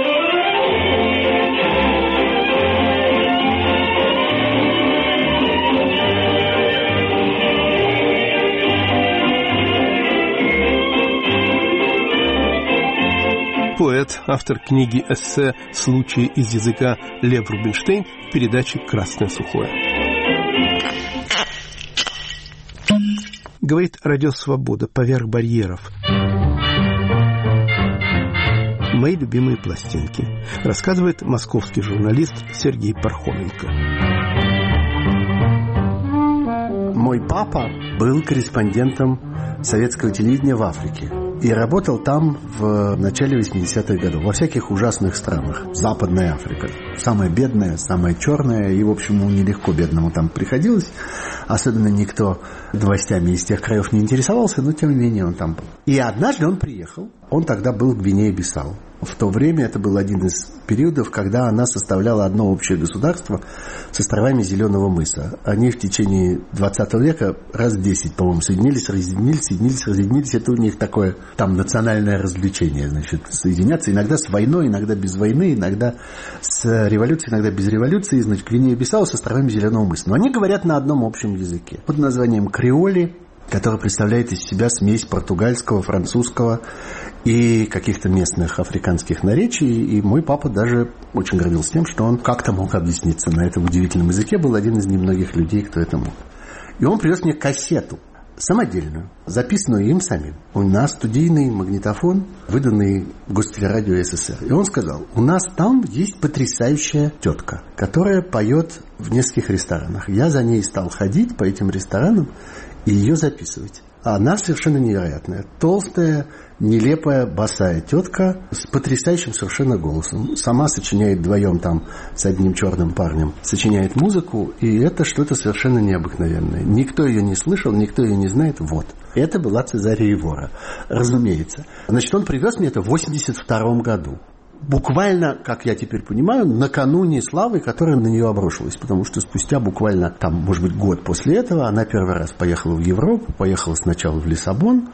Поэт, автор книги-эссе «Случаи из языка» Лев Рубинштейн в передаче «Красное сухое». Говорит радио «Свобода» поверх барьеров. Мои любимые пластинки. Рассказывает московский журналист Сергей Пархоменко. Мой папа был корреспондентом советского телевидения в Африке. И работал там в начале восьмидесятых годов, во всяких ужасных странах. Западная Африка. Самая бедная, самая черная. И, в общем, ему нелегко бедному там приходилось. Особенно никто новостями из тех краев не интересовался, но, тем не менее, он там был. И однажды он приехал. Он тогда был в Гвинее-Бисау. В то время это был один из периодов, когда она составляла одно общее государство с островами Зеленого мыса. Они в течение двадцатого века раз в десять, по-моему, соединились, разъединились, соединились, разъединились. Это у них такое там национальное развлечение, значит, соединяться иногда с войной, иногда без войны, иногда с революцией, иногда без революции. Значит, Гвинея-Бисау с островами Зеленого мыса. Но они говорят на одном общем языке под названием креоли, который представляет из себя смесь португальского, французского и каких-то местных африканских наречий. И мой папа даже очень гордился тем, что он как-то мог объясниться на этом удивительном языке. Был один из немногих людей, кто это мог. И он привез мне кассету самодельную, записанную им самим. У нас студийный магнитофон, выданный Гостелерадио СССР. И он сказал: у нас там есть потрясающая тетка, которая поет в нескольких ресторанах. Я за ней стал ходить по этим ресторанам и ее записывать. А она совершенно невероятная. Толстая, нелепая, босая тетка с потрясающим совершенно голосом. Сама сочиняет вдвоем там с одним черным парнем. Сочиняет музыку, и это что-то совершенно необыкновенное. Никто ее не слышал, никто ее не знает. Вот. Это была Цезария Евора. Разумеется. Значит, он привез мне это в восемьдесят втором году. Буквально, как я теперь понимаю, накануне славы, которая на нее обрушилась. Потому что спустя буквально, там, может быть, год после этого она первый раз поехала в Европу, поехала сначала в Лиссабон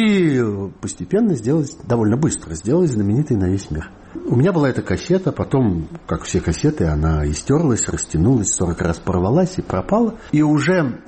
и постепенно сделалась, довольно быстро сделалась знаменитой на весь мир. У меня была эта кассета, потом, как все кассеты, она истерлась, растянулась, сорок раз порвалась и пропала. И уже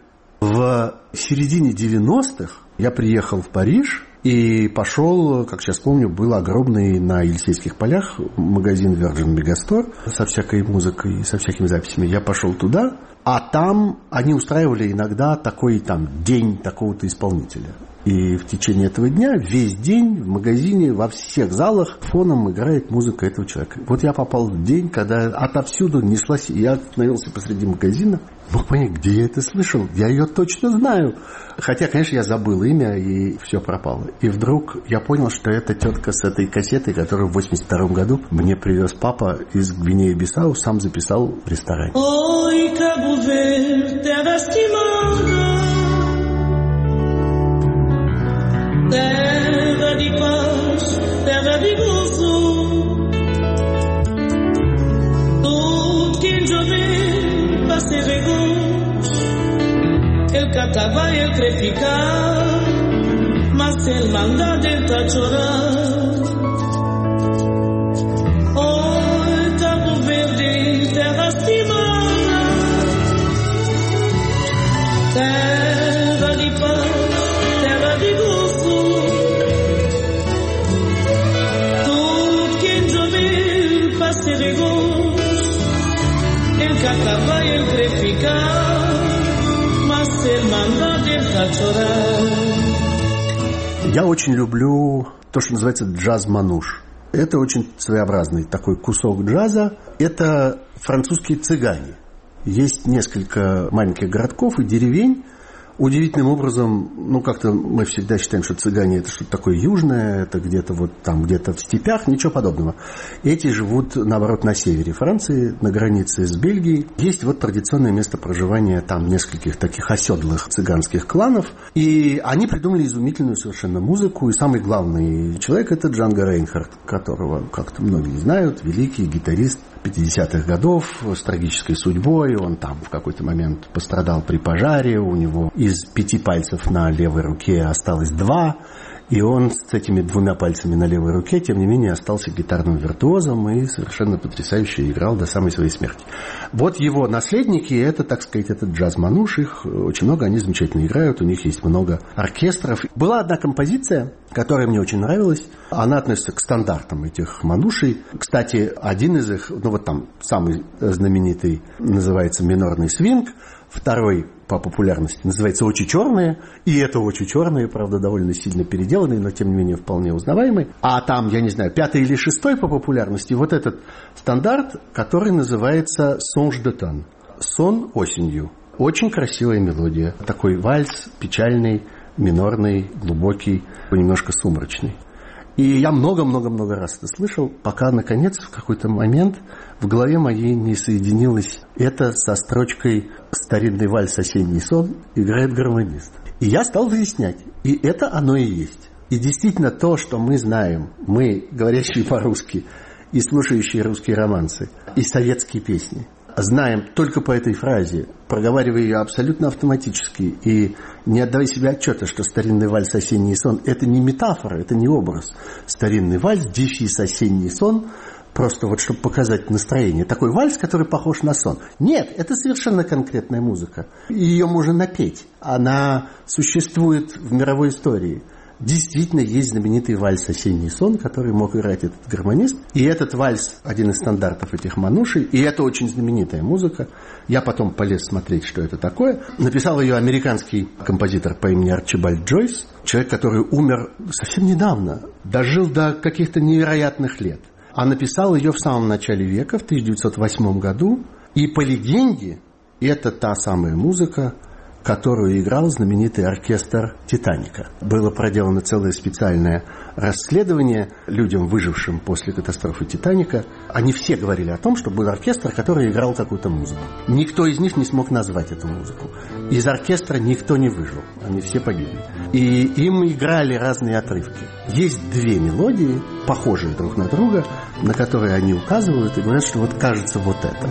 в середине девяностых я приехал в Париж и пошел, как сейчас помню, был огромный на Елисейских полях магазин Virgin Megastore со всякой музыкой, со всякими записями. Я пошел туда, а там они устраивали иногда такой там день такого-то исполнителя. И в течение этого дня весь день в магазине, во всех залах фоном играет музыка этого человека. Вот я попал в день, когда отовсюду неслась, и я остановился посреди магазина. Мог понять, где я это слышал. Я ее точно знаю. Хотя, конечно, я забыл имя, и все пропало. И вдруг я понял, что это тетка с этой кассетой, которую в восемьдесят втором году мне привез папа из Гвинеи-Бисау, сам записал в ресторане. Ой, Cabo Verde, terra estimada, terra de paz, terra de gozo, tudo quem jovem passe regos, el cantaba y el crepicar, mas el manda dentro a chorar. Oi, Cabo Verde, terra estimada, terra de paz, terra de gozo, tudo quem jovem passe regos, el cantaba y el crepicar, mas el manda dentro a chorar. Я очень люблю то, что называется джаз-мануш. Это очень своеобразный такой кусок джаза. Это французские цыгане. Есть несколько маленьких городков и деревень. Удивительным образом, ну, как-то мы всегда считаем, что цыгане это что-то такое южное, это где-то вот там, где-то в степях, ничего подобного. Эти живут, наоборот, на севере Франции, на границе с Бельгией. Есть вот традиционное место проживания там нескольких таких оседлых цыганских кланов. И они придумали изумительную совершенно музыку. И самый главный человек – это Джанго Рейнхард, которого как-то многие знают, великий гитарист пятидесятых годов с трагической судьбой. Он там в какой-то момент пострадал при пожаре, у него из пяти пальцев на левой руке осталось два, и он с этими двумя пальцами на левой руке, тем не менее, остался гитарным виртуозом и совершенно потрясающе играл до самой своей смерти. Вот его наследники, это, так сказать, этот джаз-мануш, их очень много, они замечательно играют, у них есть много оркестров. Была одна композиция, которая мне очень нравилась, она относится к стандартам этих манушей. Кстати, один из их, ну вот там самый знаменитый, называется «Минорный свинг», второй по популярности называется «Очи черные», и это «Очи черные», правда, довольно сильно переделанные, но тем не менее вполне узнаваемые. А там, я не знаю, пятый или шестой по популярности, вот этот стандарт, который называется «Songe d'automne», «Сон осенью». Очень красивая мелодия, такой вальс печальный, минорный, глубокий, немножко сумрачный. И я много-много-много раз это слышал, пока, наконец, в какой-то момент в голове моей не соединилось это со строчкой «Старинный вальс «Осенний сон» играет гармонист». И я стал выяснять, и это оно и есть. И действительно то, что мы знаем, мы, говорящие по-русски, и слушающие русские романсы, и советские песни, знаем только по этой фразе, проговаривая ее абсолютно автоматически и не отдавая себе отчета, что старинный вальс «Осенний сон» – это не метафора, это не образ. Старинный вальс, дефис «Осенний сон», просто вот чтобы показать настроение. Такой вальс, который похож на сон. Нет, это совершенно конкретная музыка. Ее можно напеть. Она существует в мировой истории. Действительно, есть знаменитый вальс «Осенний сон», который мог играть этот гармонист. И этот вальс – один из стандартов этих манушей. И это очень знаменитая музыка. Я потом полез смотреть, что это такое. Написал ее американский композитор по имени Арчибальд Джойс. Человек, который умер совсем недавно. Дожил до каких-то невероятных лет. А написал ее в самом начале века, в тысяча девятьсот восьмом году. И по легенде, это та самая музыка, которую играл знаменитый оркестр «Титаника». Было проделано целое специальное расследование людям, выжившим после катастрофы «Титаника». Они все говорили о том, что был оркестр, который играл какую-то музыку. Никто из них не смог назвать эту музыку. Из оркестра никто не выжил. Они все погибли. И им играли разные отрывки. Есть две мелодии, похожие друг на друга, на которые они указывают и говорят, что вот кажется вот это.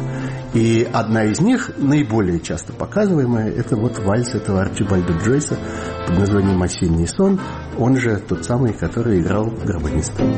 И одна из них, наиболее часто показываемая, это вот вальс этого Арчибальда Джойса под названием «Осенний сон», он же тот самый, который играл гармонистом.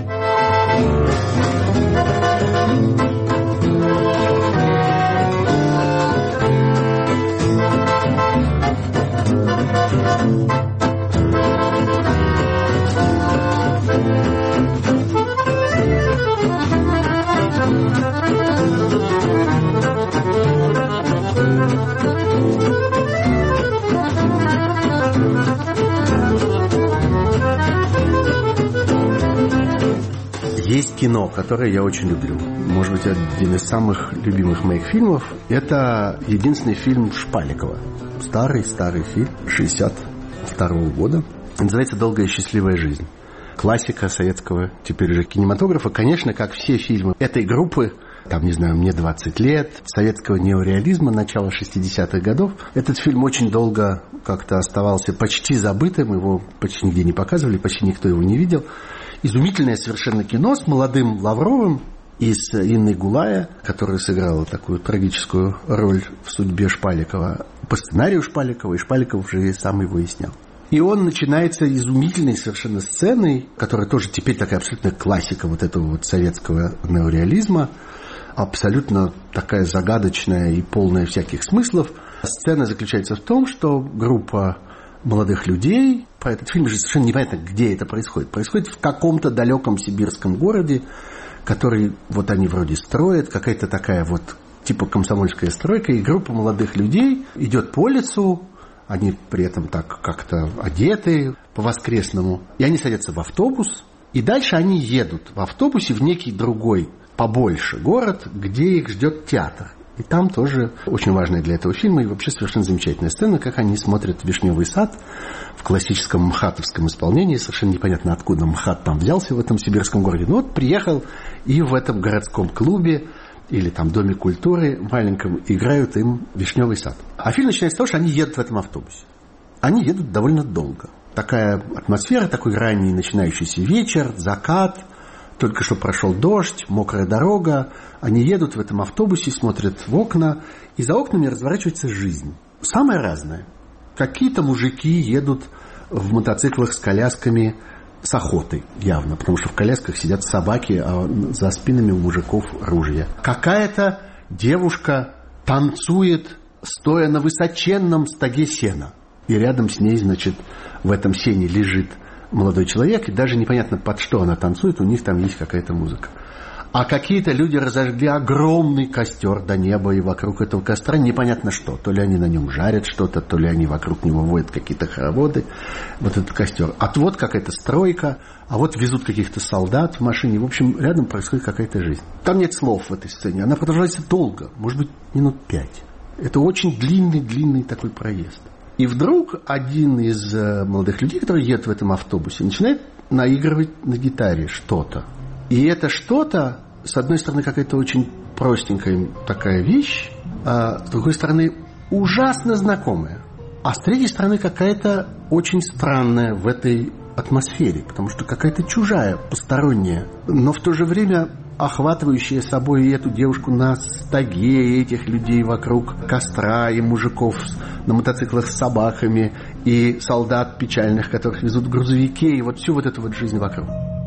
Есть кино, которое я очень люблю. Может быть, один из самых любимых моих фильмов. Это единственный фильм Шпаликова. Старый-старый фильм шестьдесят второго года. Называется «Долгая и счастливая жизнь». Классика советского теперь уже кинематографа. Конечно, как все фильмы этой группы, там, не знаю, мне двадцать лет, советского неореализма, начала шестидесятых годов. Этот фильм очень долго как-то оставался почти забытым, его почти нигде не показывали, почти никто его не видел. Изумительное совершенно кино с молодым Лавровым и с Инной Гулая, которая сыграла такую трагическую роль в судьбе Шпаликова, по сценарию Шпаликова, и Шпаликов уже сам его и снял. И он начинается изумительной совершенно сценой, которая тоже теперь такая абсолютная классика вот этого вот советского неореализма, абсолютно такая загадочная и полная всяких смыслов. Сцена заключается в том, что группа молодых людей, про этот фильм же совершенно непонятно, где это происходит. Происходит в каком-то далеком сибирском городе, который вот они вроде строят, какая-то такая вот типа комсомольская стройка, и группа молодых людей идет по улицу, они при этом так как-то одеты по-воскресному, и они садятся в автобус, и дальше они едут в автобусе в некий другой, побольше город, где их ждет театр. И там тоже очень важная для этого фильма и вообще совершенно замечательная сцена, как они смотрят «Вишневый сад» в классическом мхатовском исполнении. Совершенно непонятно, откуда МХАТ там взялся в этом сибирском городе. Ну вот приехал, и в этом городском клубе или там Доме культуры маленьком играют им «Вишневый сад». А фильм начинается с того, что они едут в этом автобусе. Они едут довольно долго. Такая атмосфера, такой ранний начинающийся вечер, закат, только что прошел дождь, мокрая дорога. Они едут в этом автобусе, смотрят в окна, и за окнами разворачивается жизнь. Самое разное. Какие-то мужики едут в мотоциклах с колясками с охотой, явно, потому что в колясках сидят собаки, а за спинами у мужиков ружья. Какая-то девушка танцует, стоя на высоченном стоге сена. И рядом с ней, значит, в этом сене лежит молодой человек, и даже непонятно, под что она танцует, у них там есть какая-то музыка. А какие-то люди разожгли огромный костер до неба, и вокруг этого костра непонятно что. То ли они на нем жарят что-то, то ли они вокруг него водят какие-то хороводы. Вот этот костер. А вот какая-то стройка, а вот везут каких-то солдат в машине. В общем, рядом происходит какая-то жизнь. Там нет слов в этой сцене. Она продолжается долго, может быть, минут пять. Это очень длинный-длинный такой проезд. И вдруг один из молодых людей, который едет в этом автобусе, начинает наигрывать на гитаре что-то. И это что-то, с одной стороны, какая-то очень простенькая такая вещь, а с другой стороны, ужасно знакомая. А с третьей стороны, какая-то очень странная в этой атмосфере, потому что какая-то чужая, посторонняя, но в то же время охватывающая собой и эту девушку на стоге, и этих людей вокруг костра, и мужиков на мотоциклах с собаками, и солдат печальных, которых везут в грузовике, и вот всю вот эту вот жизнь вокруг.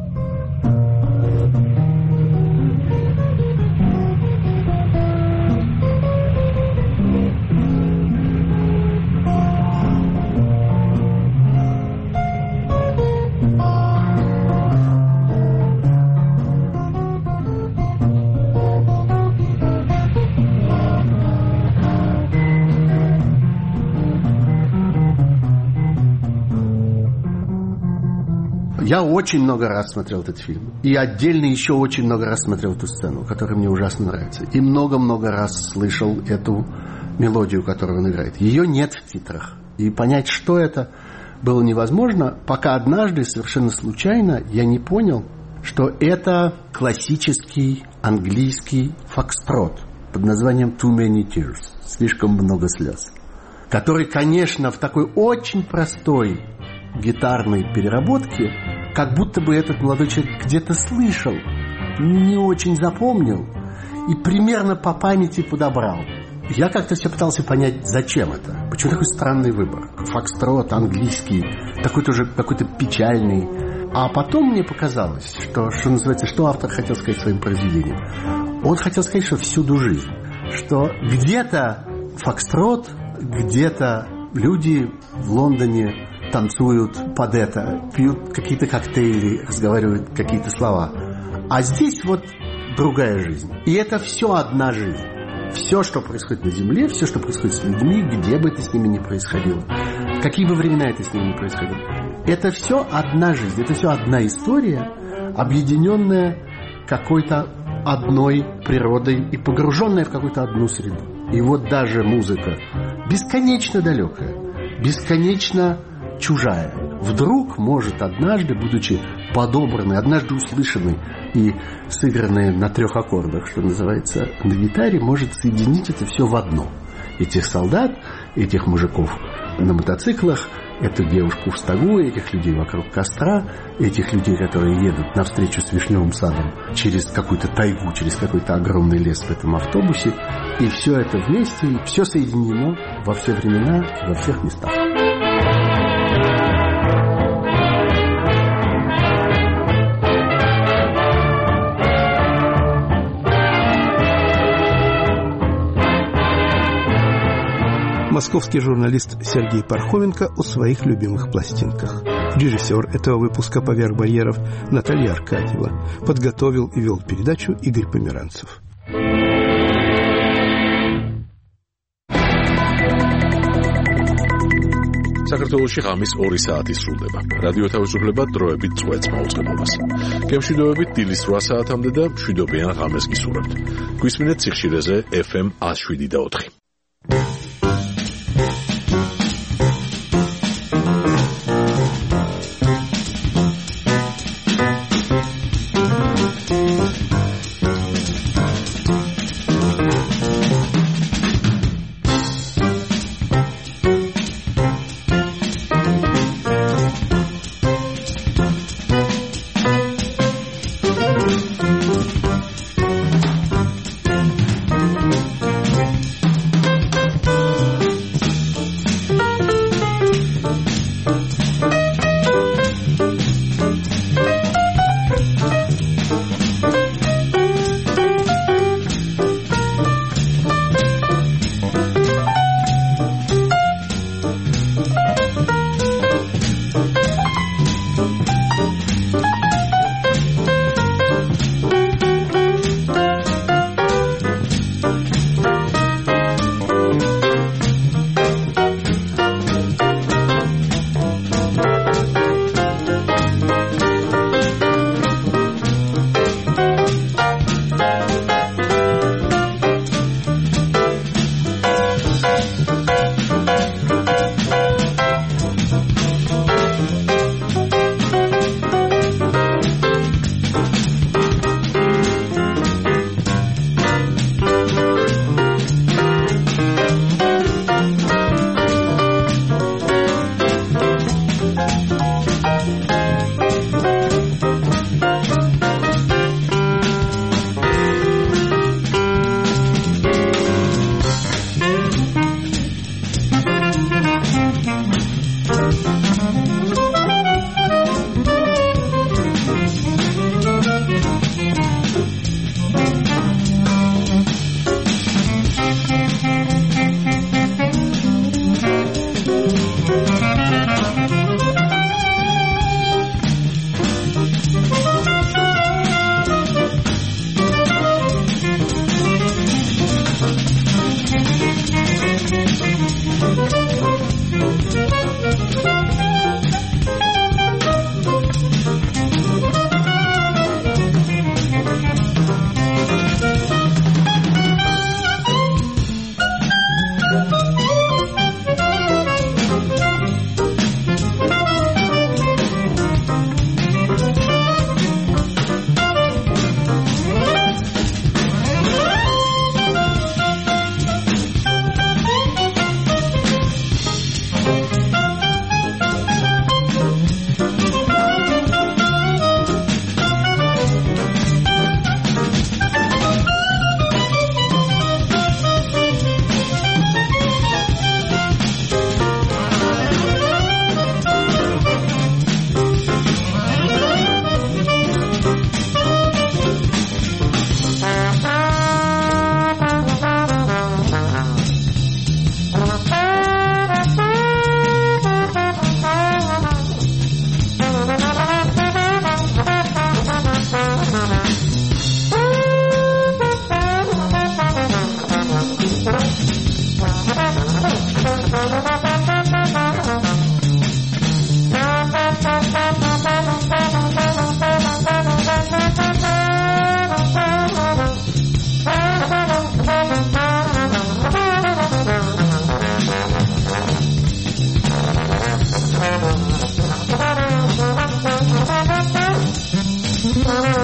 Я очень много раз смотрел этот фильм. И отдельно еще очень много раз смотрел эту сцену, которая мне ужасно нравится. И много-много раз слышал эту мелодию, которую он играет. Ее нет в титрах. И понять, что это, было невозможно, пока однажды, совершенно случайно, я не понял, что это классический английский фокстрот под названием «Too Many Tears». Слишком много слез. Который, конечно, в такой очень простой гитарной переработке, как будто бы этот молодой человек где-то слышал, не очень запомнил и примерно по памяти подобрал. Я как-то все пытался понять, зачем это. Почему такой странный выбор? Фокстрот, английский, такой тоже какой-то печальный. А потом мне показалось, что, что называется, что автор хотел сказать своим произведением. Он хотел сказать, что всюду жизнь. Что где-то фокстрот, где-то люди в Лондоне танцуют под это, пьют какие-то коктейли, разговаривают какие-то слова. А здесь вот другая жизнь. И это все одна жизнь. Все, что происходит на Земле, все, что происходит с людьми, где бы это с ними ни происходило, какие бы времена это с ними ни происходило, это все одна жизнь, это все одна история, объединенная какой-то одной природой и погруженная в какую-то одну среду. И вот даже музыка бесконечно далекая, бесконечно чужая, вдруг может однажды, будучи подобранной, однажды услышанной и сыгранной на трех аккордах, что называется, на гитаре, может соединить это все в одно. Этих солдат, этих мужиков на мотоциклах, эту девушку в стогу, этих людей вокруг костра, этих людей, которые едут навстречу с вишневым садом через какую-то тайгу, через какой-то огромный лес в этом автобусе. И все это вместе, и все соединено во все времена, во всех местах. Московский журналист Сергей Пархоменко о своих любимых пластинках. Режиссер этого выпуска «Поверх барьеров» Наталья Аркадьева. Подготовил и вел передачу Игорь Померанцев. საქართველოში ღამის ორი საათი სრულდება. რადიო თავისუფლება დროებით წვეთს მაუწყებლობას. გემშვიდობებით დილის რვა საათამდე და მშვიდობიან ღამეს გისურვებთ. გვისმინეთ სიხშირეზე ეფ ემ one oh seven point four.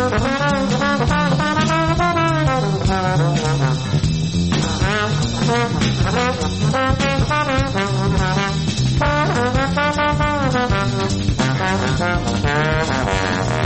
Thank you.